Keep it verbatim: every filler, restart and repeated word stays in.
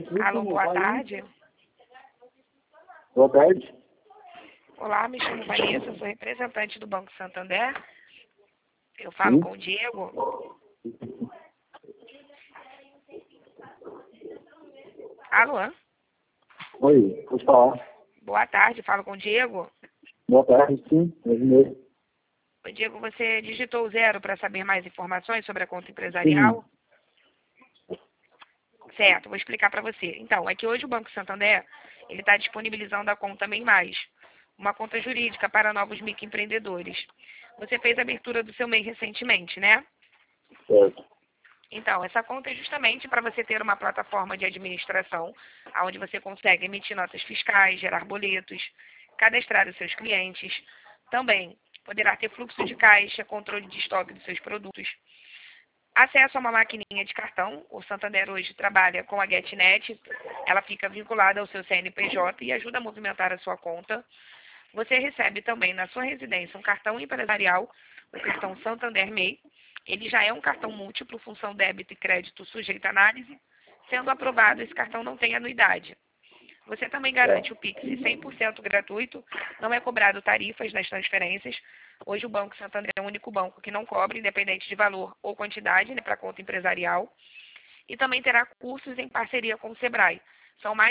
Alô, boa tarde. Boa tarde. Olá, me chamo Vanessa, sou representante do Banco Santander. Eu falo Sim. com o Diego. Alô? Oi, pode falar. Boa tarde, falo com o Diego. Boa tarde, sim. É mesmo. Oi, Diego, você digitou o zero para saber mais informações sobre a conta Sim. empresarial? Certo, vou explicar para você. Então, é que hoje o Banco Santander ele está disponibilizando a conta Bem Mais, uma conta jurídica para novos microempreendedores. Você fez a abertura do seu M E I recentemente, né? Certo. Então, essa conta é justamente para você ter uma plataforma de administração, onde você consegue emitir notas fiscais, gerar boletos, cadastrar os seus clientes, também poderá ter fluxo de caixa, controle de estoque dos seus produtos, acesso a uma maquininha de cartão. O Santander hoje trabalha com a GetNet, ela fica vinculada ao seu C N P J e ajuda a movimentar a sua conta. Você recebe também na sua residência um cartão empresarial, o cartão Santander M E I. Ele já é um cartão múltiplo, função débito e crédito sujeito à análise. Sendo aprovado, esse cartão não tem anuidade. Você também garante o Pix cem por cento gratuito, não é cobrado tarifas nas transferências. Hoje o Banco Santander é o único banco que não cobra, independente de valor ou quantidade, né, para a conta empresarial. E também terá cursos em parceria com o Sebrae. São mais